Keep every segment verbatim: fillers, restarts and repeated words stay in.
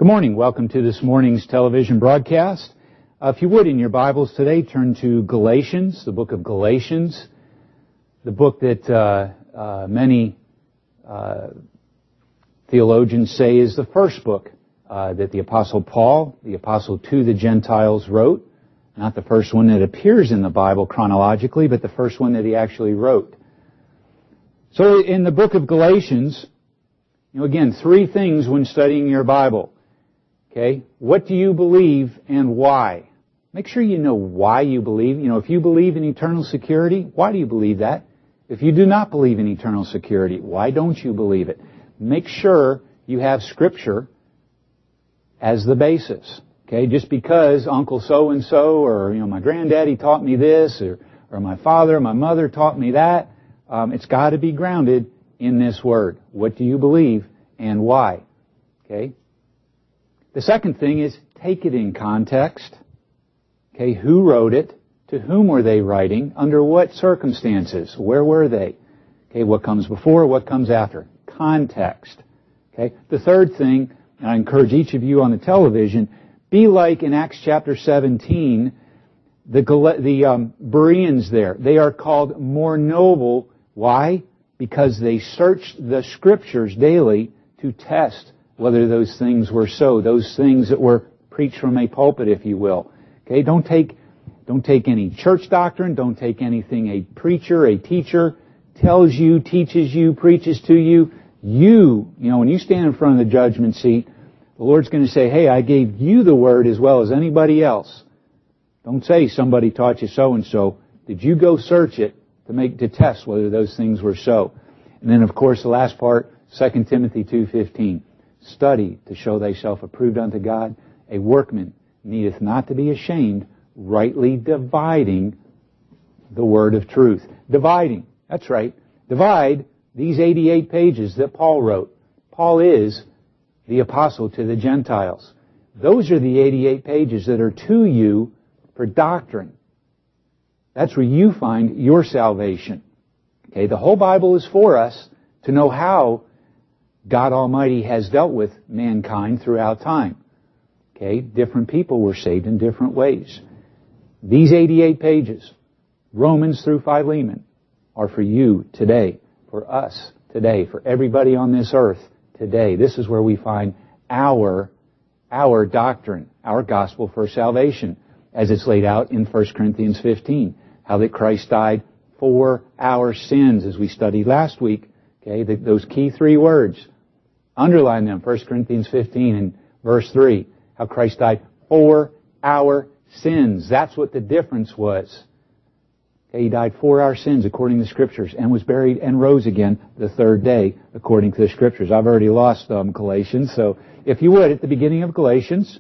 Good morning. Welcome to this morning's television broadcast. Uh, if you would, in your Bibles today, turn to Galatians, the book of Galatians, the book that uh, uh, many uh, theologians say is the first book uh, that the Apostle Paul, the Apostle to the Gentiles, wrote. Not the first one that appears in the Bible chronologically, but the first one that he actually wrote. So in the book of Galatians, you know, again, three things when studying your Bible. Okay, what do you believe and why? Make sure you know why you believe. You know, if you believe in eternal security, why do you believe that? If you do not believe in eternal security, why don't you believe it? Make sure you have Scripture as the basis. Okay, just because Uncle so-and-so or, you know, my granddaddy taught me this or, or my father or my mother taught me that, um, it's got to be grounded in this Word. What do you believe and why? Okay. The second thing is take it in context. Okay, who wrote it? To whom were they writing? Under what circumstances? Where were they? Okay, what comes before? What comes after? Context. Okay, the third thing, and I encourage each of you on the television, be like in Acts chapter seventeen, the the um, Bereans there. They are called more noble. Why? Because they searched the Scriptures daily to test whether those things were so, those things that were preached from a pulpit, if you will. Okay, don't take, don't take any church doctrine, don't take anything a preacher, a teacher tells you, teaches you, preaches to you. You, you know, when you stand in front of the judgment seat, the Lord's going to say, hey, I gave you the Word as well as anybody else. Don't say somebody taught you so-and-so. Did you go search it to make, to test whether those things were so? And then, of course, the last part, Second Timothy two fifteen. Study to show thyself approved unto God, a workman needeth not to be ashamed, rightly dividing the word of truth. Dividing, that's right. Divide these eighty-eight pages that Paul wrote. Paul is the apostle to the Gentiles. Those are the eighty-eight pages that are to you for doctrine. That's where you find your salvation. Okay, the whole Bible is for us to know how God Almighty has dealt with mankind throughout time. Okay, different people were saved in different ways. These eighty-eight pages, Romans through Philemon, are for you today, for us today, for everybody on this earth today. This is where we find our, our doctrine, our gospel for salvation, as it's laid out in First Corinthians fifteen. How that Christ died for our sins, as we studied last week. Okay, the, those key three words. Underline them, First Corinthians fifteen and verse three. How Christ died for our sins. That's what the difference was. Okay, He died for our sins according to the Scriptures and was buried and rose again the third day according to the Scriptures. I've already lost um, Galatians, so if you would, at the beginning of Galatians,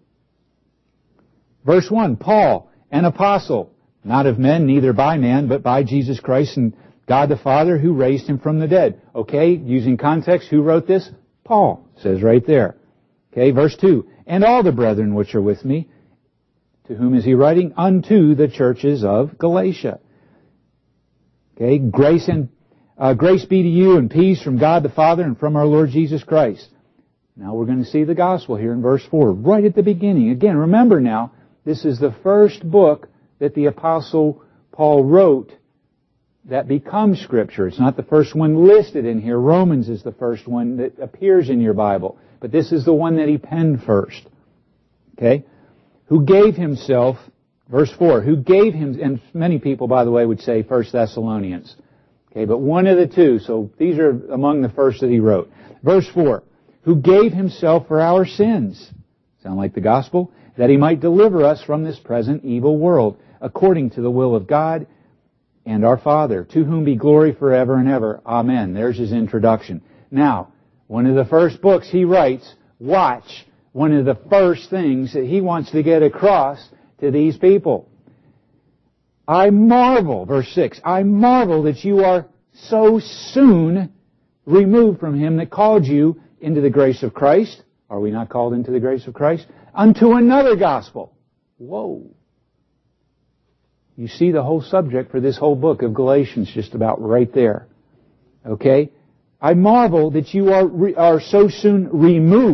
verse one, Paul, an apostle, not of men, neither by man, but by Jesus Christ and God the Father who raised Him from the dead. Okay, using context, who wrote this? Paul, says right there. Okay, verse two. And all the brethren which are with me, to whom is he writing? Unto the churches of Galatia. Okay, grace and uh, grace be to you and peace from God the Father and from our Lord Jesus Christ. Now we're going to see the gospel here in verse four, right at the beginning. Again, remember now, this is the first book that the Apostle Paul wrote that becomes Scripture. It's not the first one listed in here. Romans is the first one that appears in your Bible. But this is the one that he penned first. Okay? Who gave himself, verse four, who gave him, and many people, by the way, would say First Thessalonians. Okay, but one of the two, so these are among the first that he wrote. Verse four, who gave himself for our sins. Sound like the gospel? That he might deliver us from this present evil world, according to the will of God and our Father, to whom be glory forever and ever. Amen. There's his introduction. Now, one of the first books he writes, watch, one of the first things that he wants to get across to these people. I marvel, verse six, I marvel that you are so soon removed from Him that called you into the grace of Christ. Are we not called into the grace of Christ? Unto another gospel. Whoa. You see the whole subject for this whole book of Galatians just about right there. Okay? I marvel that you are, are so soon removed.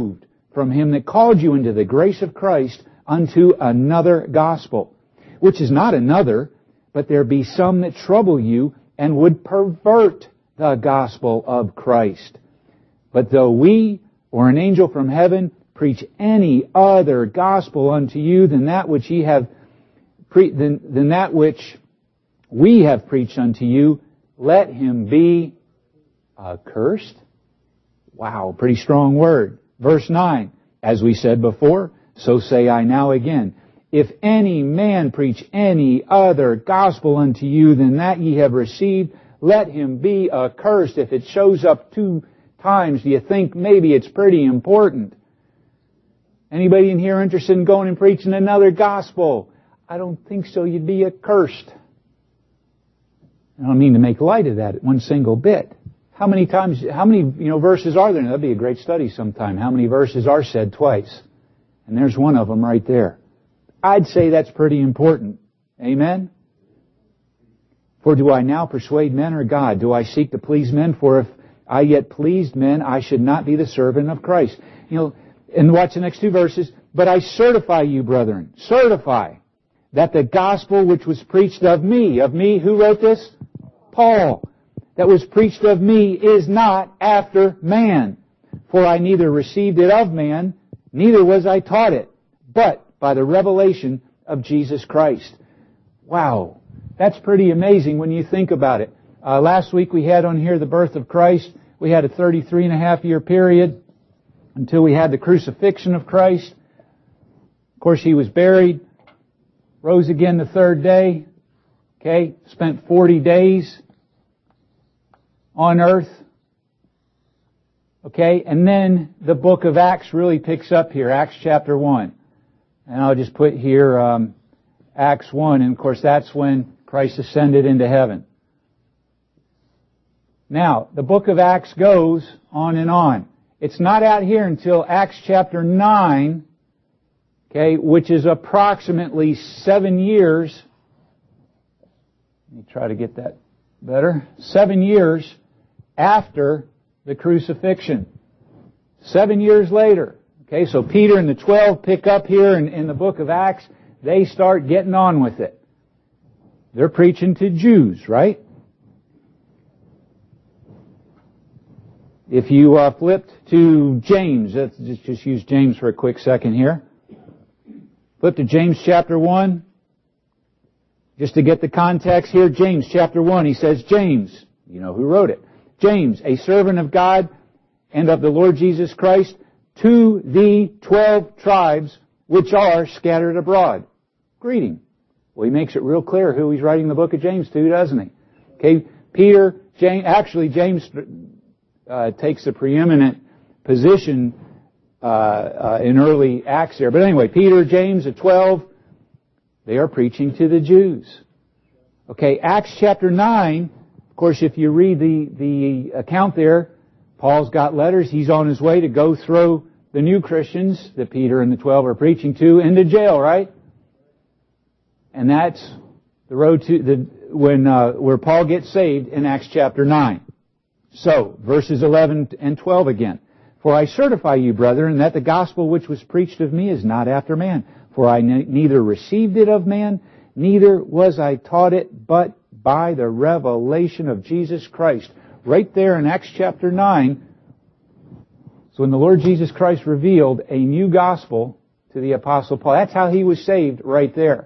from Him that called you into the grace of Christ unto another gospel, which is not another, but there be some that trouble you and would pervert the gospel of Christ. But though we or an angel from heaven preach any other gospel unto you than that which ye have pre- than, than that which we have preached unto you, let him be accursed. Wow, pretty strong word. Verse nine, as we said before, so say I now again, if any man preach any other gospel unto you than that ye have received, let him be accursed. If it shows up two times, do you think maybe it's pretty important? Anybody in here interested in going and preaching another gospel? I don't think so. You'd be accursed. I don't mean to make light of that one single bit. How many times, how many, you know, verses are there? That'd be a great study sometime. How many verses are said twice? And there's one of them right there. I'd say that's pretty important. Amen? For do I now persuade men or God? Do I seek to please men? For if I yet pleased men, I should not be the servant of Christ. You know, and watch the next two verses. But I certify you, brethren, certify that the gospel which was preached of me, of me, who wrote this? Paul. That was preached of me is not after man. For I neither received it of man, neither was I taught it, but by the revelation of Jesus Christ. Wow. That's pretty amazing when you think about it. Uh, last week we had on here the birth of Christ. We had a thirty-three and a half year period until we had the crucifixion of Christ. Of course, He was buried, rose again the third day, okay, spent forty days on earth, okay, and then the book of Acts really picks up here, Acts chapter one. And I'll just put here um, Acts one, and of course that's when Christ ascended into heaven. Now, the book of Acts goes on and on. It's not out here until Acts chapter nine, okay, which is approximately seven years. Let me try to get that better. Seven years after the crucifixion. Seven years later. Okay, so Peter and the twelve pick up here in, in the book of Acts. They start getting on with it. They're preaching to Jews, right? If you uh, flipped to James, let's just, just use James for a quick second here. Flip to James chapter one. Just to get the context here, James chapter one, he says, James, you know who wrote it. James, a servant of God and of the Lord Jesus Christ, to the twelve tribes which are scattered abroad. Greeting. Well, he makes it real clear who he's writing the book of James to, doesn't he? Okay, Peter, James, actually James uh, takes the preeminent position uh, uh, in early Acts there. But anyway, Peter, James, the twelve, they are preaching to the Jews. Okay, Acts chapter nine, of course, if you read the, the account there, Paul's got letters. He's on his way to go throw the new Christians that Peter and the twelve are preaching to into jail, right? And that's the road to the when uh, where Paul gets saved in Acts chapter nine. So, verses eleven and twelve again. For I certify you, brethren, that the gospel which was preached of me is not after man. For I ne- neither received it of man, neither was I taught it, but by the revelation of Jesus Christ. Right there in Acts chapter nine, so when the Lord Jesus Christ revealed a new gospel to the Apostle Paul, that's how he was saved right there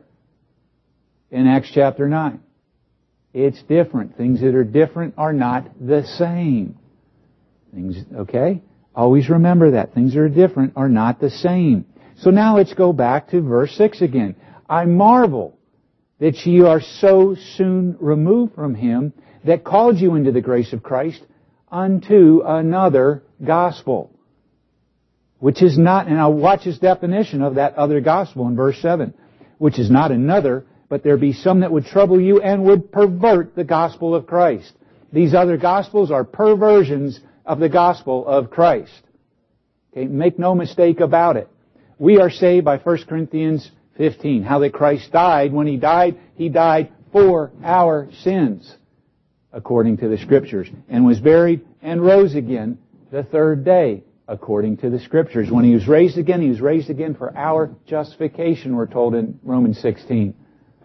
in Acts chapter nine. It's different. Things that are different are not the same. Things, okay? Always remember that. Things that are different are not the same. So now let's go back to verse six again. I marvel that ye are so soon removed from Him that called you into the grace of Christ unto another gospel. Which is not, and I'll watch his definition of that other gospel in verse seven. Which is not another, but there be some that would trouble you and would pervert the gospel of Christ. These other gospels are perversions of the gospel of Christ. Okay, make no mistake about it. We are saved by First Corinthians fifteen. How that Christ died. When He died, He died for our sins, according to the Scriptures, and was buried and rose again the third day. according to the Scriptures. When He was raised again, He was raised again for our justification, we're told in Romans sixteen.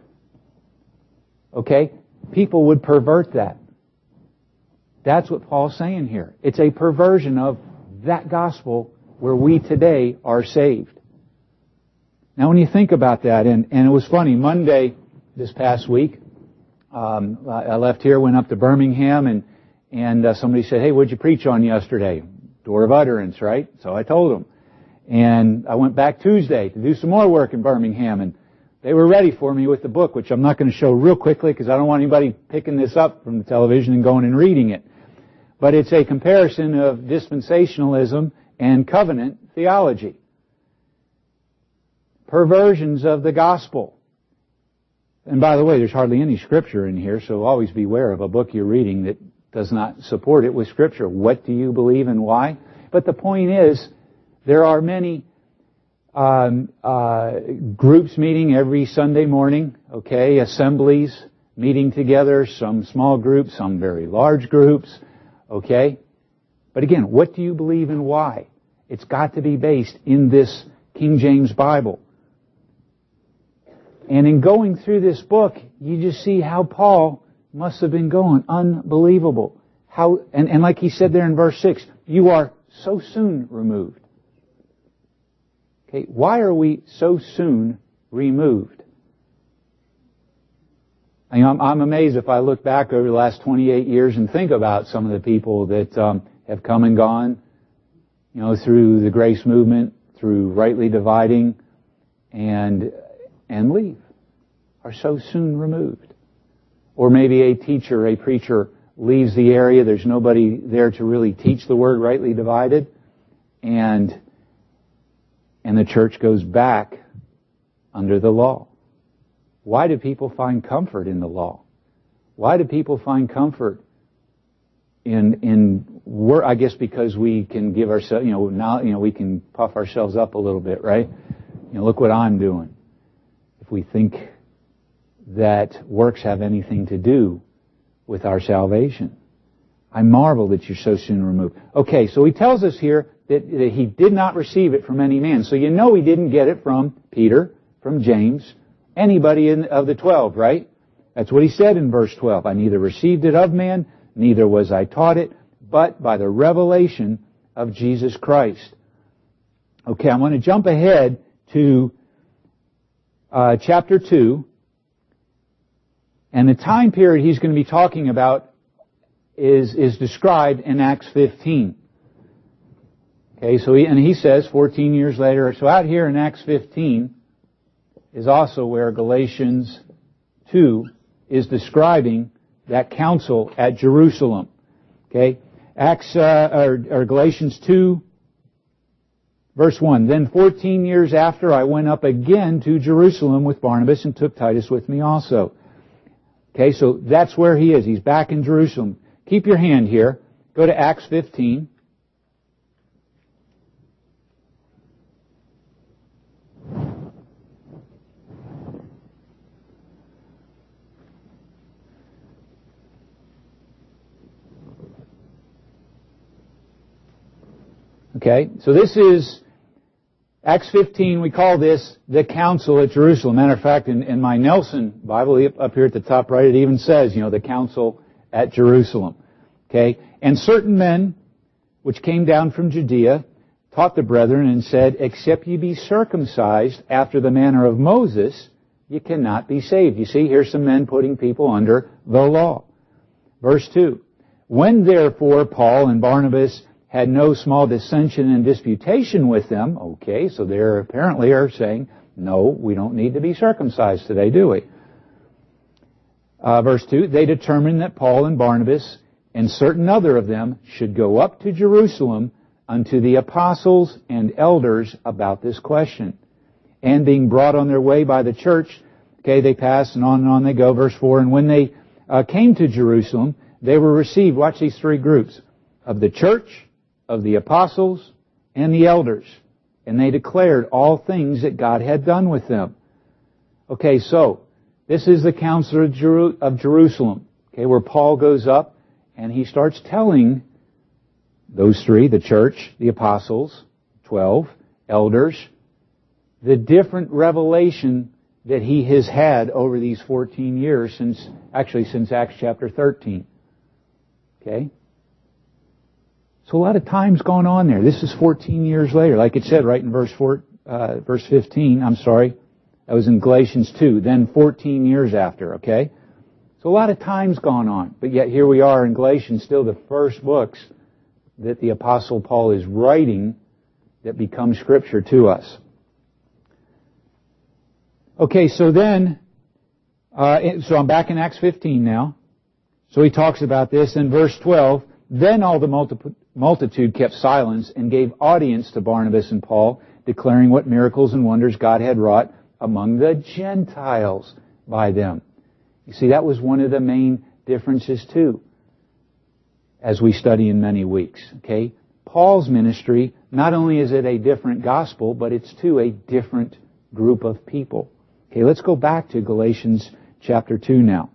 Okay? People would pervert that. That's what Paul's saying here. It's a perversion of that gospel where we today are saved. Now when you think about that, and, and it was funny, Monday this past week, um, I left here, went up to Birmingham, and, and uh, somebody said, hey, what'd you preach on yesterday? Door of Utterance, right? So I told them. And I went back Tuesday to do some more work in Birmingham, and they were ready for me with the book, which I'm not going to show real quickly because I don't want anybody picking this up from the television and going and reading it. But it's a comparison of dispensationalism and covenant theology. Perversions of the gospel. And by the way, there's hardly any Scripture in here, so always beware of a book you're reading that does not support it with Scripture. What do you believe and why? But the point is, there are many um, uh, groups meeting every Sunday morning, okay, assemblies meeting together, some small groups, some very large groups, okay? But again, what do you believe and why? It's got to be based in this King James Bible. And in going through this book, you just see how Paul must have been going. Unbelievable. How, and, and like he said there in verse six, you are so soon removed. Okay, why are we so soon removed? I mean, I'm, I'm amazed if I look back over the last twenty-eight years and think about some of the people that um, have come and gone, you know, through the grace movement, through rightly dividing, and and leave, are so soon removed. Or maybe a teacher, a preacher leaves the area, there's nobody there to really teach the word rightly divided, and and the church goes back under the law. Why do people find comfort in the law? Why do people find comfort in in work? I guess because we can give ourselves, you know, now you know we can puff ourselves up a little bit, right? You know, look what I'm doing. If we think that works have anything to do with our salvation, I marvel that you're so soon removed. Okay, so he tells us here that, that he did not receive it from any man. So you know he didn't get it from Peter, from James, anybody in, of the twelve, right? That's what he said in verse twelve. I neither received it of man, neither was I taught it, but by the revelation of Jesus Christ. Okay, I'm going to jump ahead to uh, chapter two. And the time period he's going to be talking about is, is described in Acts fifteen. Okay, so he, and he says fourteen years later, so out here in Acts fifteen is also where Galatians two is describing that council at Jerusalem. Okay, Acts, uh, or, or Galatians two, verse one, then fourteen years after I went up again to Jerusalem with Barnabas and took Titus with me also. Okay, so that's where he is. He's back in Jerusalem. Keep your hand here. Go to Acts fifteen. Okay, so this is Acts fifteen. We call this the council at Jerusalem. Matter of fact, in, in my Nelson Bible, up here at the top right, it even says, you know, the council at Jerusalem. Okay, and certain men which came down from Judea taught the brethren and said, except ye be circumcised after the manner of Moses, you cannot be saved. You see, here's some men putting people under the law. Verse two. When therefore Paul and Barnabas had no small dissension and disputation with them, okay, so they apparently are saying, no, we don't need to be circumcised today, do we? Uh, verse two, they determined that Paul and Barnabas and certain other of them should go up to Jerusalem unto the apostles and elders about this question. And being brought on their way by the church, okay, they passed and on and on they go. Verse four, and when they uh, came to Jerusalem, they were received, watch these three groups, of the church, of the apostles, and the elders. And they declared all things that God had done with them. Okay, so, this is the council of, Jeru- of Jerusalem, okay, where Paul goes up and he starts telling those three, the church, the apostles, twelve, elders, the different revelation that he has had over these fourteen years since, actually since Acts chapter thirteen. Okay? So a lot of time's gone on there. This is fourteen years later. Like it said right in verse four, uh, verse fifteen, I'm sorry. That was in Galatians two. Then fourteen years after, okay? So a lot of time's gone on. But yet here we are in Galatians, still the first books that the Apostle Paul is writing that become Scripture to us. Okay, so then, uh, so I'm back in Acts fifteen now. So he talks about this in verse twelve. Then all the multi- multitude kept silence and gave audience to Barnabas and Paul, declaring what miracles and wonders God had wrought among the Gentiles by them. You see, that was one of the main differences too, as we study in many weeks. Okay? Paul's ministry, not only is it a different gospel, but it's to a different group of people. Okay, let's go back to Galatians chapter two now.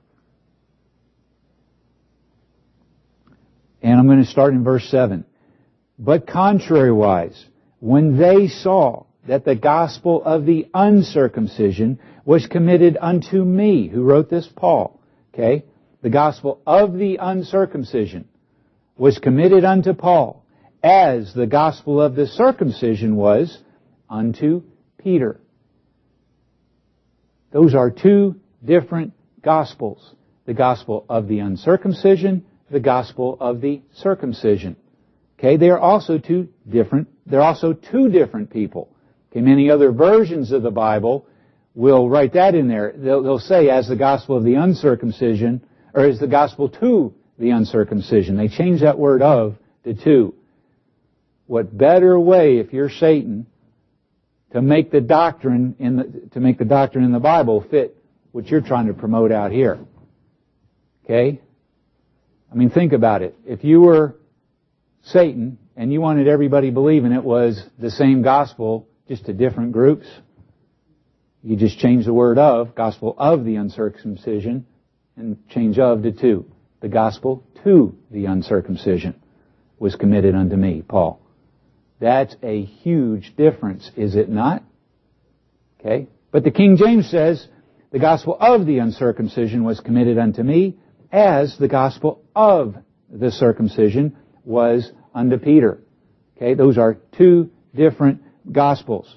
And I'm going to start in verse seven. But contrariwise, when they saw that the gospel of the uncircumcision was committed unto me, who wrote this? Paul. Okay? The gospel of the uncircumcision was committed unto Paul, as the gospel of the circumcision was unto Peter. Those are two different gospels. The gospel of the uncircumcision, the gospel of the circumcision. Okay, they are also two different, they're also two different people. Okay, many other versions of the Bible will write that in there. They'll, they'll say as the gospel of the uncircumcision, or as the gospel to the uncircumcision. They change that word of to to. What better way, if you're Satan, to make the doctrine in the, to make the doctrine in the Bible fit what you're trying to promote out here? Okay? I mean, think about it. If you were Satan and you wanted everybody believing it was the same gospel, just to different groups, you just change the word of, gospel of the uncircumcision, and change of to to. The gospel to the uncircumcision was committed unto me, Paul. That's a huge difference, is it not? Okay? But the King James says, the gospel of the uncircumcision was committed unto me, as the gospel of the circumcision was unto Peter. Okay, those are two different gospels.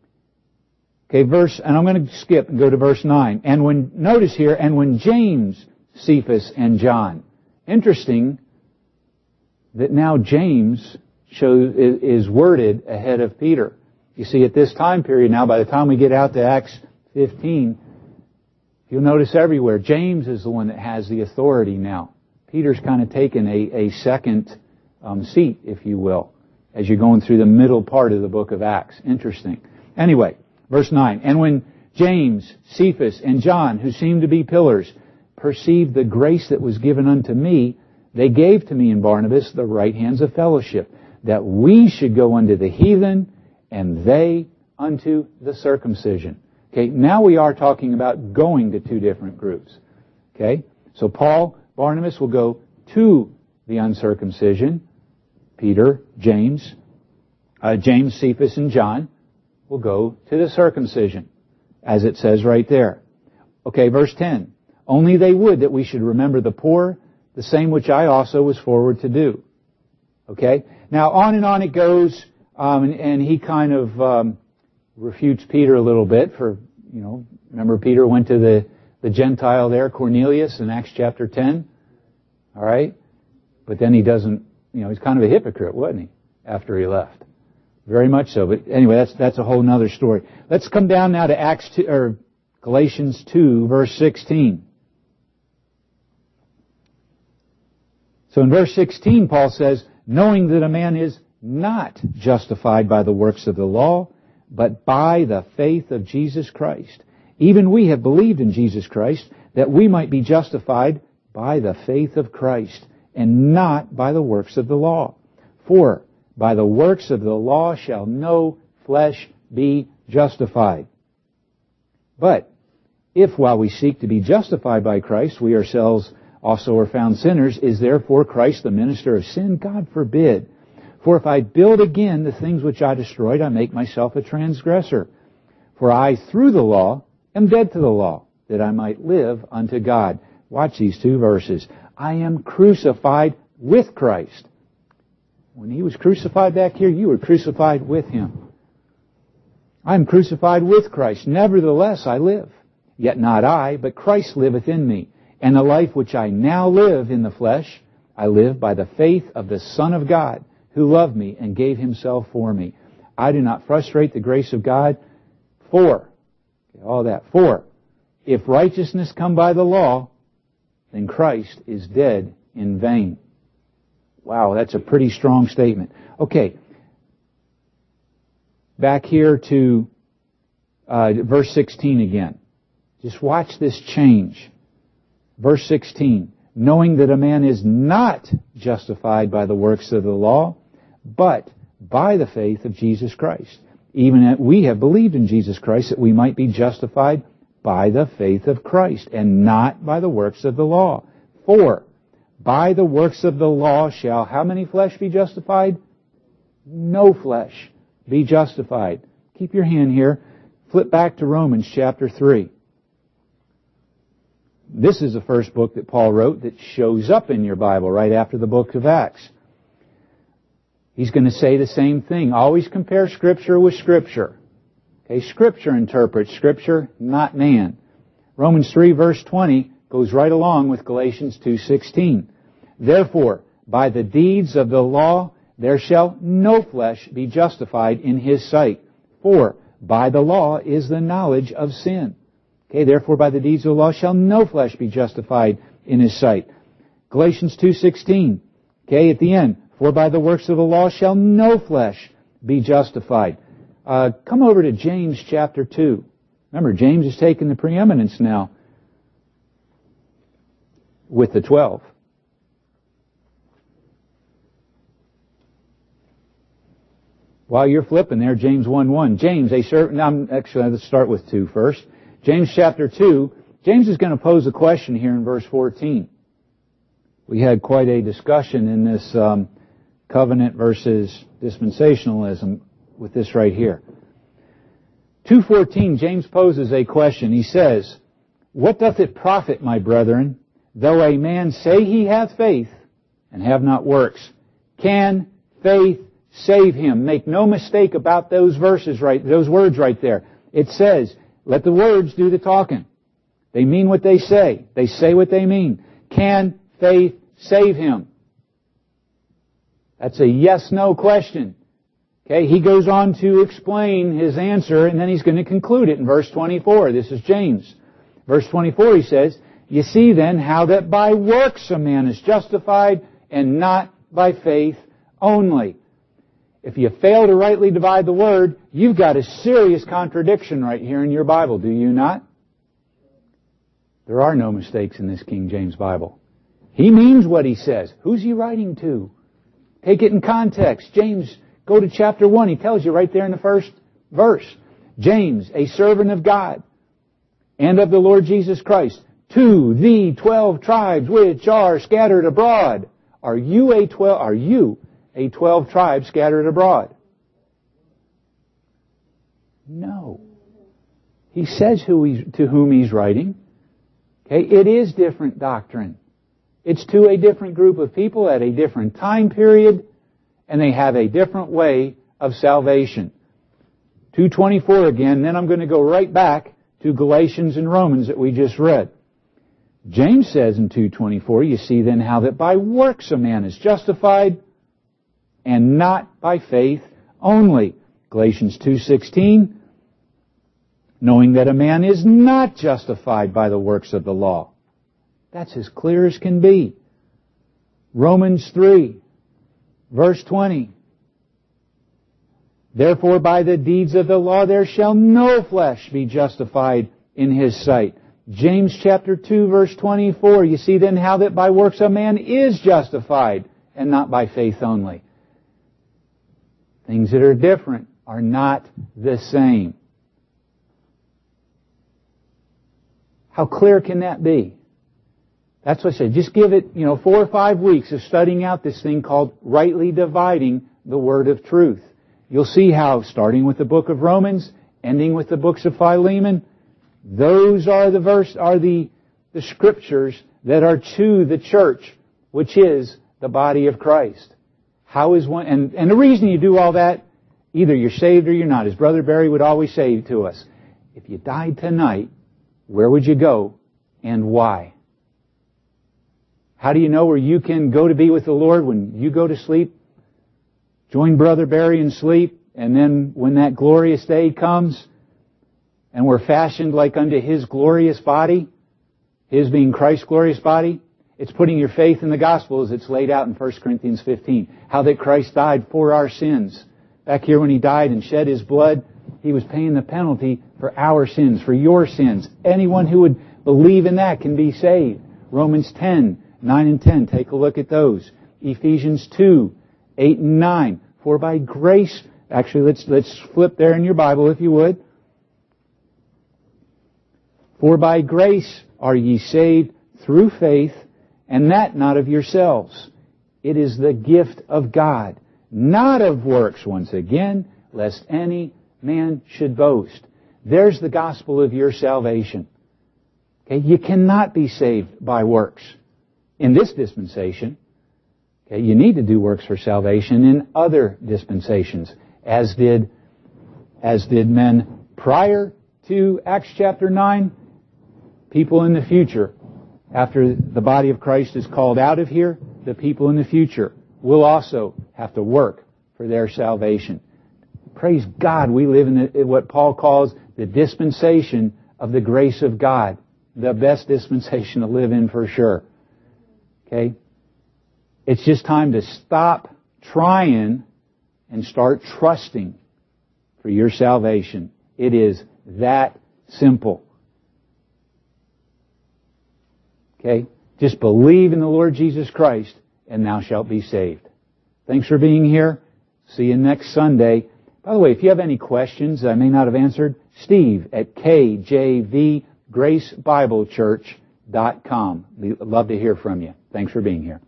Okay, verse, and I'm going to skip and go to verse nine. And when, notice here, and when James, Cephas, and John. Interesting that now James shows, is worded ahead of Peter. You see, at this time period now, by the time we get out to Acts fifteen, you'll notice everywhere, James is the one that has the authority now. Peter's kind of taken a, a second um, seat, if you will, as you're going through the middle part of the book of Acts. Interesting. Anyway, verse nine. And when James, Cephas, and John, who seemed to be pillars, perceived the grace that was given unto me, they gave to me and Barnabas the right hands of fellowship, that we should go unto the heathen, and they unto the circumcision. Okay, now we are talking about going to two different groups. Okay, so Paul, Barnabas will go to the uncircumcision. Peter, James, uh, James, Cephas, and John will go to the circumcision, as it says right there. Okay, verse ten. Only they would that we should remember the poor, the same which I also was forward to do. Okay, now on and on it goes, um, and, and he kind of um, refutes Peter a little bit for, you know, remember Peter went to the, the Gentile there, Cornelius, in Acts chapter ten. All right? But then he doesn't, you know, he's kind of a hypocrite, wasn't he, after he left? Very much so. But anyway, that's that's a whole nother story. Let's come down now to Acts two, or Galatians two, verse sixteen. So in verse sixteen, Paul says, knowing that a man is not justified by the works of the law, but by the faith of Jesus Christ. Even we have believed in Jesus Christ, that we might be justified by the faith of Christ, and not by the works of the law. For by the works of the law shall no flesh be justified. But if while we seek to be justified by Christ, we ourselves also are found sinners. Is therefore Christ the minister of sin? God forbid. For if I build again the things which I destroyed, I make myself a transgressor. For I, through the law, am dead to the law, that I might live unto God. Watch these two verses. I am crucified with Christ. When He was crucified back here, you were crucified with Him. I am crucified with Christ. Nevertheless I live. Yet not I, but Christ liveth in me. And the life which I now live in the flesh, I live by the faith of the Son of God, who loved me and gave Himself for me. I do not frustrate the grace of God. For, all that, for, if righteousness come by the law, then Christ is dead in vain. Wow, that's a pretty strong statement. Okay, back here to uh, verse sixteen again. Just watch this change. Verse sixteen, knowing that a man is not justified by the works of the law, but by the faith of Jesus Christ. Even as we have believed in Jesus Christ, that we might be justified by the faith of Christ, and not by the works of the law. For by the works of the law shall how many flesh be justified? No flesh be justified. Keep your hand here. Flip back to Romans chapter three. This is the first book that Paul wrote that shows up in your Bible right after the book of Acts. He's going to say the same thing. Always compare Scripture with Scripture. Okay, Scripture interprets Scripture, not man. Romans three verse twenty goes right along with Galatians two sixteen. Therefore, by the deeds of the law there shall no flesh be justified in his sight. For by the law is the knowledge of sin. Okay, therefore by the deeds of the law shall no flesh be justified in his sight. Galatians two sixteen. Okay, at the end. For by the works of the law shall no flesh be justified. Uh, come over to James chapter two. Remember, James is taking the preeminence now with the twelve. While you're flipping there, James one one. James, a certain... I'm, actually, let's start with two first. James chapter two. James is going to pose a question here in verse fourteen. We had quite a discussion in this um, covenant versus dispensationalism with this right here. two fourteen, James poses a question. He says, what doth it profit, my brethren, though a man say he hath faith and have not works? Can faith save him? Make no mistake about those verses right, those words right there. It says, let the words do the talking. They mean what they say. They say what they mean. Can faith save him? That's a yes-no question. Okay, he goes on to explain his answer, and then he's going to conclude it in verse twenty-four. This is James. Verse twenty-four, he says, you see then how that by works a man is justified, and not by faith only. If you fail to rightly divide the word, you've got a serious contradiction right here in your Bible, do you not? There are no mistakes in this King James Bible. He means what he says. Who's he writing to? Take it in context. James, go to chapter one. He tells you right there in the first verse. James, a servant of God and of the Lord Jesus Christ, to the twelve tribes which are scattered abroad. Are you a twelve? Are you a twelve tribes scattered abroad? No. He says who he's, to whom he's writing. Okay, it is different doctrine. It's to a different group of people at a different time period, and they have a different way of salvation. two twenty-four again, then I'm going to go right back to Galatians and Romans that we just read. James says in two twenty-four, you see then how that by works a man is justified, and not by faith only. Galatians two sixteen, knowing that a man is not justified by the works of the law. That's as clear as can be. Romans three, verse twenty. Therefore by the deeds of the law there shall no flesh be justified in his sight. James chapter two, verse twenty-four. You see then how that by works a man is justified, and not by faith only. Things that are different are not the same. How clear can that be? That's what I said. Just give it, you know, four or five weeks of studying out this thing called rightly dividing the word of truth. You'll see how, starting with the book of Romans, ending with the books of Philemon, those are the verse, are the, the scriptures that are to the church, which is the body of Christ. How is one, and, and the reason you do all that, either you're saved or you're not. As Brother Barry would always say to us, if you died tonight, where would you go and why? How do you know where you can go to be with the Lord when you go to sleep? Join Brother Barry in sleep, and then when that glorious day comes, and we're fashioned like unto His glorious body, His being Christ's glorious body, it's putting your faith in the gospel as it's laid out in First Corinthians fifteen. How that Christ died for our sins. Back here when He died and shed His blood, He was paying the penalty for our sins, for your sins. Anyone who would believe in that can be saved. Romans ten, nine and ten, take a look at those. Ephesians two, eight and nine. For by grace, actually let's, let's flip there in your Bible if you would. For by grace are ye saved through faith, and that not of yourselves. It is the gift of God, not of works, once again, lest any man should boast. There's the gospel of your salvation. Okay, you cannot be saved by works in this dispensation. Okay, you need to do works for salvation in other dispensations, as did, as did men prior to Acts chapter nine. People in the future, after the body of Christ is called out of here, the people in the future will also have to work for their salvation. Praise God, we live in the, what Paul calls the dispensation of the grace of God. The best dispensation to live in for sure. Okay? It's just time to stop trying and start trusting for your salvation. It is that simple. Okay? Just believe in the Lord Jesus Christ and thou shalt be saved. Thanks for being here. See you next Sunday. By the way, if you have any questions I may not have answered, Steve at K J V Grace Bible Church dot com. Love to hear from you. Thanks for being here.